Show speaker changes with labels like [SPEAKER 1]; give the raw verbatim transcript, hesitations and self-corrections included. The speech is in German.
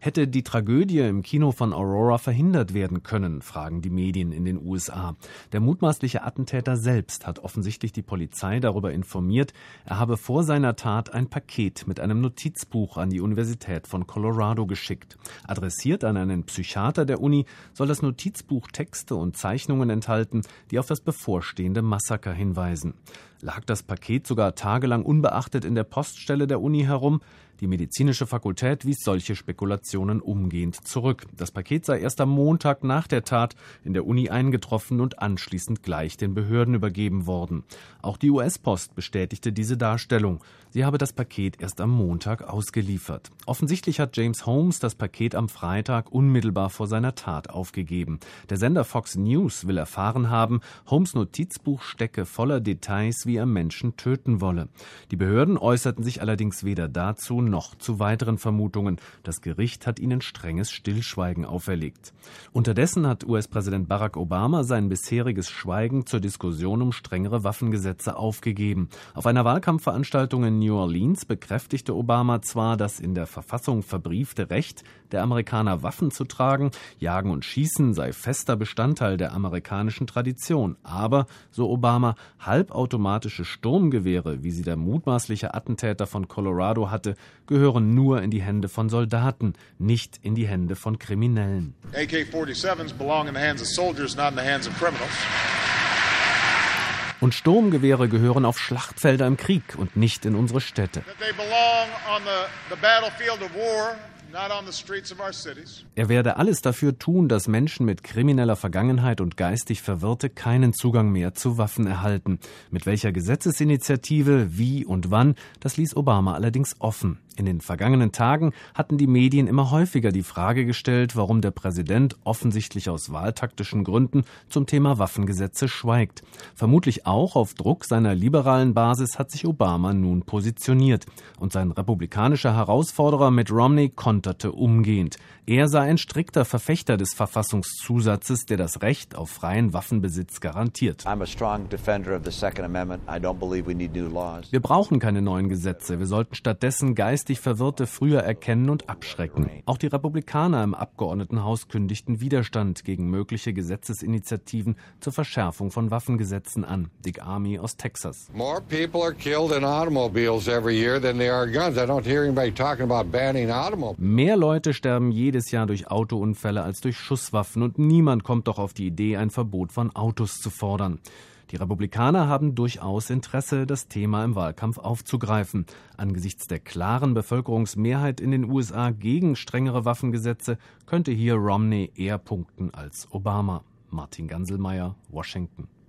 [SPEAKER 1] Hätte die Tragödie im Kino von Aurora verhindert werden können, fragen die Medien in den U S A. Der mutmaßliche Attentäter selbst hat offensichtlich die Polizei darüber informiert, er habe vor seiner Tat ein Paket mit einem Notizbuch an die Universität von Colorado geschickt. Adressiert an einen Psychiater der Uni soll das Notizbuch Texte und Zeichnungen enthalten, die auf das bevorstehende Massaker hinweisen. Lag das Paket sogar tagelang unbeachtet in der Poststelle der Uni herum? Die medizinische Fakultät wies solche Spekulationen umgehend zurück. Das Paket sei erst am Montag nach der Tat in der Uni eingetroffen und anschließend gleich den Behörden übergeben worden. Auch die U S-Post bestätigte diese Darstellung. Sie habe das Paket erst am Montag ausgeliefert. Offensichtlich hat James Holmes das Paket am Freitag unmittelbar vor seiner Tat aufgegeben. Der Sender Fox News will erfahren haben, Holmes' Notizbuch stecke voller Details, wie er Menschen töten wolle. Die Behörden äußerten sich allerdings weder dazu noch zu weiteren Vermutungen. Das Gericht hat ihnen strenges Stillschweigen auferlegt. Unterdessen hat U S-Präsident Barack Obama sein bisheriges Schweigen zur Diskussion um strengere Waffengesetze aufgegeben. Auf einer Wahlkampfveranstaltung in New Orleans bekräftigte Obama zwar das in der Verfassung verbriefte Recht der Amerikaner, Waffen zu tragen. Jagen und Schießen sei fester Bestandteil der amerikanischen Tradition. Aber, so Obama, halbautomatische Sturmgewehre, wie sie der mutmaßliche Attentäter von Colorado hatte, gehören nur in die Hände von Soldaten, nicht in die Hände von Kriminellen.
[SPEAKER 2] A K forty-sevens belong in the hands of soldiers, not in the hands of criminals.
[SPEAKER 1] Und Sturmgewehre gehören auf Schlachtfelder im Krieg und nicht in unsere Städte. Er werde alles dafür tun, dass Menschen mit krimineller Vergangenheit und geistig Verwirrte keinen Zugang mehr zu Waffen erhalten. Mit welcher Gesetzesinitiative, wie und wann, das ließ Obama allerdings offen. In den vergangenen Tagen hatten die Medien immer häufiger die Frage gestellt, warum der Präsident offensichtlich aus wahltaktischen Gründen zum Thema Waffengesetze schweigt. Vermutlich auch auf Druck seiner liberalen Basis hat sich Obama nun positioniert. Und sein republikanischer Herausforderer Mitt Romney konterte umgehend. Er sei ein strikter Verfechter des Verfassungszusatzes, der das Recht auf freien Waffenbesitz garantiert. Wir brauchen keine neuen Gesetze. Wir sollten stattdessen geistig Verwirrte früher erkennen und abschrecken. Auch die Republikaner im Abgeordnetenhaus kündigten Widerstand gegen mögliche Gesetzesinitiativen zur Verschärfung von Waffengesetzen an. Dick Armey aus Texas.
[SPEAKER 3] More people are killed in automobiles every year than there are guns. I don't hear anybody talking about banning automobiles.
[SPEAKER 1] Mehr Leute sterben jedes Jahr durch Autounfälle als durch Schusswaffen und niemand kommt doch auf die Idee, ein Verbot von Autos zu fordern. Die Republikaner haben durchaus Interesse, das Thema im Wahlkampf aufzugreifen. Angesichts der klaren Bevölkerungsmehrheit in den U S A gegen strengere Waffengesetze könnte hier Romney eher punkten als Obama. Martin Ganselmeier, Washington.